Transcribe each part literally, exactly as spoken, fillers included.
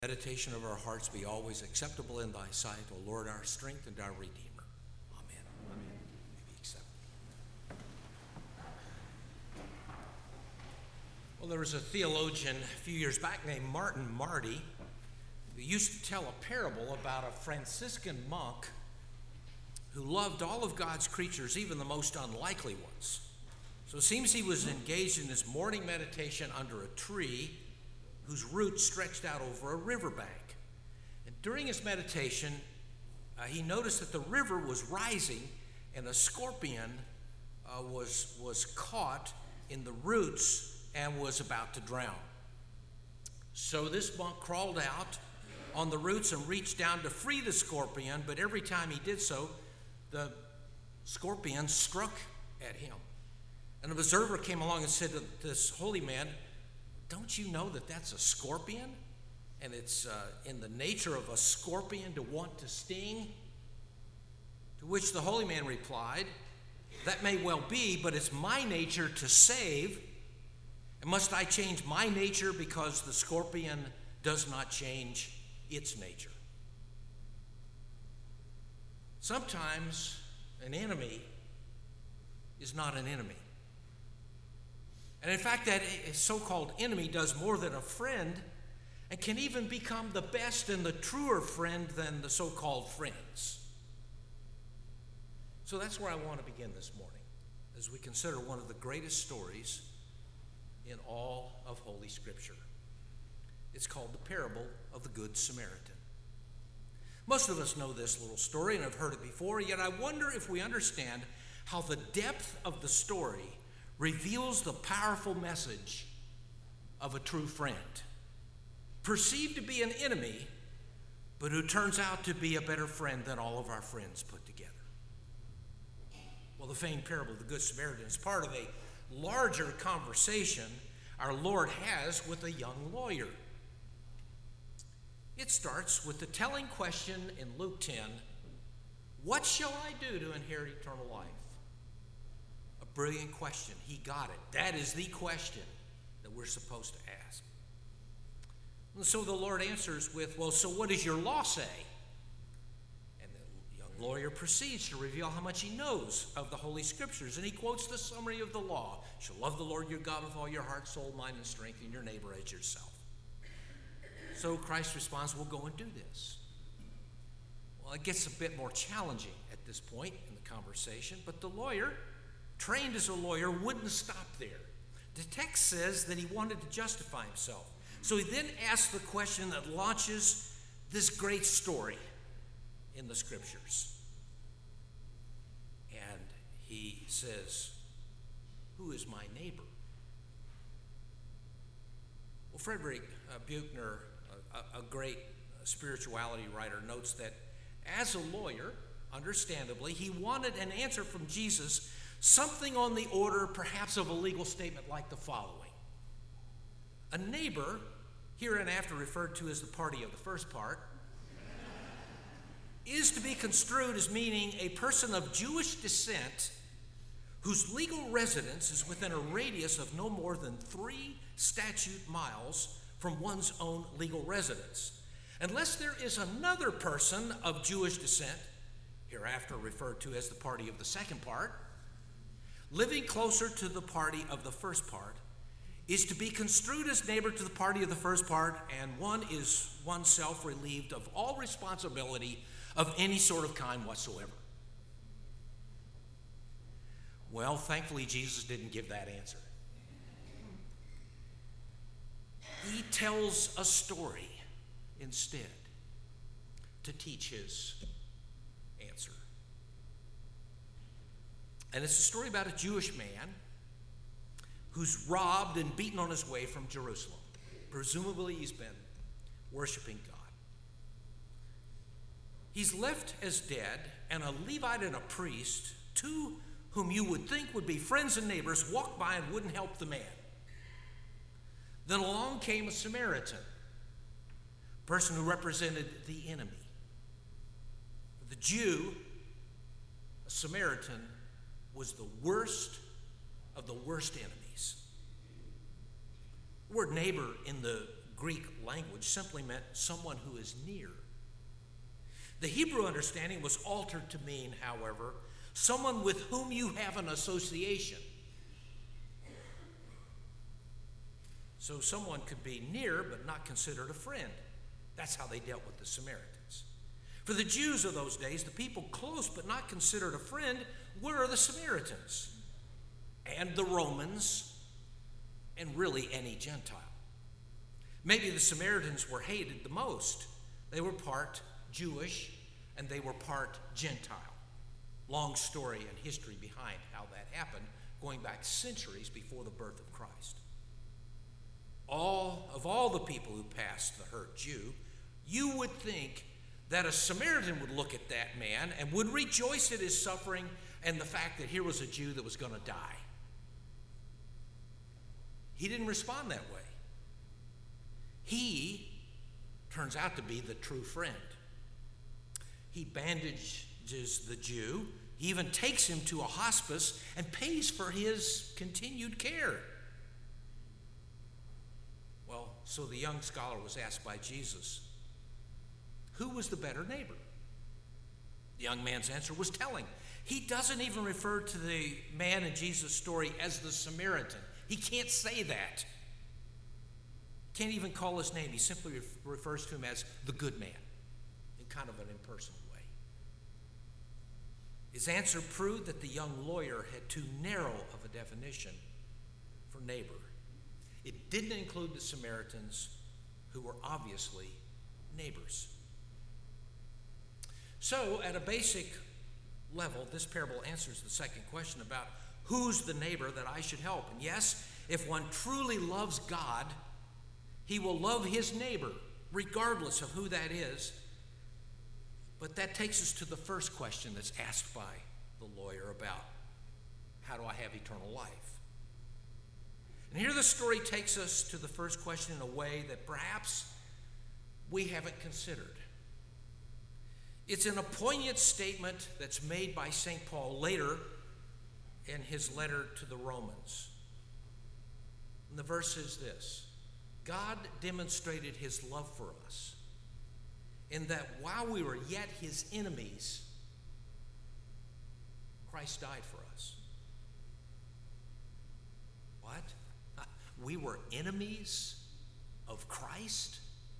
Meditation of our hearts be always acceptable in thy sight, O Lord, our strength and our Redeemer. Amen. Amen. May be accepted. Well, there was a theologian a few years back named Martin Marty who used to tell a parable about a Franciscan monk who loved all of God's creatures, even the most unlikely ones. So it seems he was engaged in his morning meditation under a tree whose roots stretched out over a riverbank. And during his meditation, uh, he noticed that the river was rising and a scorpion uh, was, was caught in the roots and was about to drown. So this monk crawled out on the roots and reached down to free the scorpion, but every time he did so, the scorpion struck at him. An observer came along and said to this holy man, "Don't you know that that's a scorpion? And it's uh, in the nature of a scorpion to want to sting?" To which the holy man replied, "That may well be, but it's my nature to save. And must I change my nature because the scorpion does not change its nature?" Sometimes an enemy is not an enemy. And in fact, that so-called enemy does more than a friend and can even become the best and the truer friend than the so-called friends. So that's where I want to begin this morning as we consider one of the greatest stories in all of Holy Scripture. It's called the parable of the Good Samaritan. Most of us know this little story and have heard it before, yet I wonder if we understand how the depth of the story reveals the powerful message of a true friend, perceived to be an enemy, but who turns out to be a better friend than all of our friends put together. Well, the famed parable of the Good Samaritan is part of a larger conversation our Lord has with a young lawyer. It starts with the telling question in Luke ten, "What shall I do to inherit eternal life?" A brilliant question. He got it. That is the question that we're supposed to ask. And so the Lord answers with, "Well, so what does your law say?" And the young lawyer proceeds to reveal how much he knows of the Holy Scriptures. And he quotes the summary of the law. "You shall love the Lord your God with all your heart, soul, mind, and strength, and your neighbor as yourself." So Christ responds, "Well, go and do this." Well, it gets a bit more challenging at this point in the conversation, but the lawyer, trained as a lawyer, wouldn't stop there. The text says that he wanted to justify himself. So he then asks the question that launches this great story in the Scriptures. And he says, "Who is my neighbor?" Well, Frederick uh, Buechner, a, a great spirituality writer, notes that as a lawyer, understandably, he wanted an answer from Jesus, something on the order perhaps of a legal statement like the following. A neighbor, hereinafter referred to as the party of the first part, is to be construed as meaning a person of Jewish descent whose legal residence is within a radius of no more than three statute miles from one's own legal residence, unless there is another person of Jewish descent, hereafter referred to as the party of the second part, living closer to the party of the first part, is to be construed as neighbor to the party of the first part, and one is oneself relieved of all responsibility of any sort of kind whatsoever. Well, thankfully, Jesus didn't give that answer. He tells a story instead to teach his answer. And it's a story about a Jewish man who's robbed and beaten on his way from Jerusalem. Presumably, he's been worshiping God. He's left as dead, and a Levite and a priest, two whom you would think would be friends and neighbors, walked by and wouldn't help the man. Then along came a Samaritan, a person who represented the enemy. For the Jew, a Samaritan was the worst of the worst enemies. The word neighbor in the Greek language simply meant someone who is near. The Hebrew understanding was altered to mean, however, someone with whom you have an association. So someone could be near but not considered a friend. That's how they dealt with the Samaritans. For the Jews of those days, the people close but not considered a friend were the Samaritans and the Romans and really any Gentile. Maybe the Samaritans were hated the most. They were part Jewish and they were part Gentile. Long story and history behind how that happened, going back centuries before the birth of Christ. All of all the people who passed the hurt Jew, you would think that a Samaritan would look at that man and would rejoice at his suffering and the fact that here was a Jew that was going to die. He didn't respond that way. He turns out to be the true friend. He bandages the Jew. He even takes him to a hospice and pays for his continued care. Well, so the young scholar was asked by Jesus, who was the better neighbor? The young man's answer was telling. He doesn't even refer to the man in Jesus' story as the Samaritan. He can't say that. Can't even call his name. He simply ref- refers to him as the good man in kind of an impersonal way. His answer proved that the young lawyer had too narrow of a definition for neighbor. It didn't include the Samaritans, who were obviously neighbors. So, at a basic level, this parable answers the second question about who's the neighbor that I should help. And yes, if one truly loves God, he will love his neighbor, regardless of who that is. But that takes us to the first question that's asked by the lawyer about how do I have eternal life? And here the story takes us to the first question in a way that perhaps we haven't considered. It's in a poignant statement that's made by Saint Paul later in his letter to the Romans. And the verse is this: God demonstrated his love for us in that while we were yet his enemies, Christ died for us. What? We were enemies of Christ?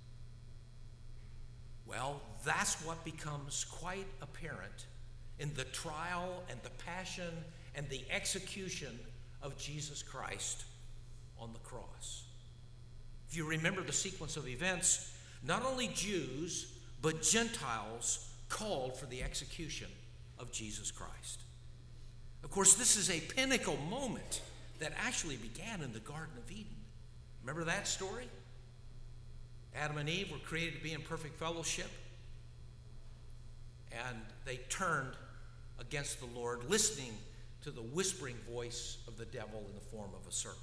Well, that's what becomes quite apparent in the trial and the passion and the execution of Jesus Christ on the cross. If you remember the sequence of events, not only Jews, but Gentiles called for the execution of Jesus Christ. Of course, this is a pinnacle moment that actually began in the Garden of Eden. Remember that story? Adam and Eve were created to be in perfect fellowship, and they turned against the Lord, listening to the whispering voice of the devil in the form of a serpent.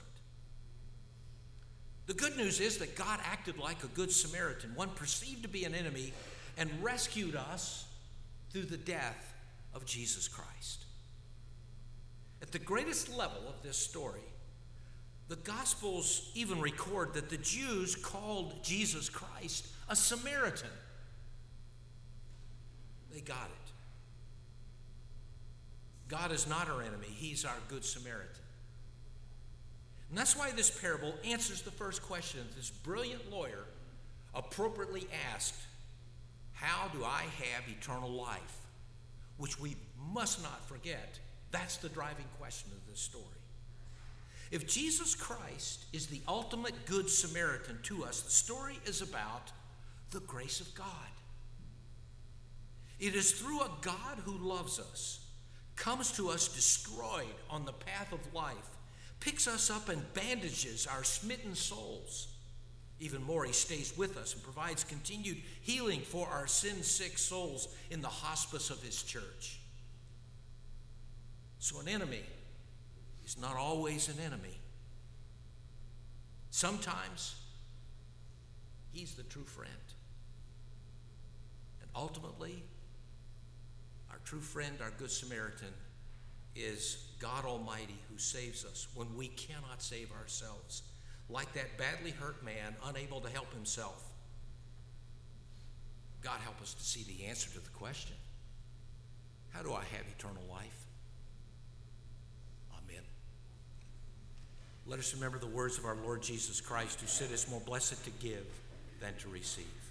The good news is that God acted like a good Samaritan, one perceived to be an enemy, and rescued us through the death of Jesus Christ. At the greatest level of this story, the Gospels even record that the Jews called Jesus Christ a Samaritan. They got it. God is not our enemy. He's our good Samaritan. And that's why this parable answers the first question that this brilliant lawyer appropriately asked, how do I have eternal life? Which we must not forget. That's the driving question of this story. If Jesus Christ is the ultimate good Samaritan to us, the story is about the grace of God. It is through a God who loves us, comes to us destroyed on the path of life, picks us up and bandages our smitten souls. Even more, he stays with us and provides continued healing for our sin-sick souls in the hospice of his church. So an enemy is not always an enemy. Sometimes he's the true friend. And ultimately, our true friend, our good Samaritan, is God Almighty who saves us when we cannot save ourselves. like that badly hurt man, unable to help himself. God, help us to see the answer to the question, how do I have eternal life? Amen. Let us remember the words of our Lord Jesus Christ, who said it's more blessed to give than to receive.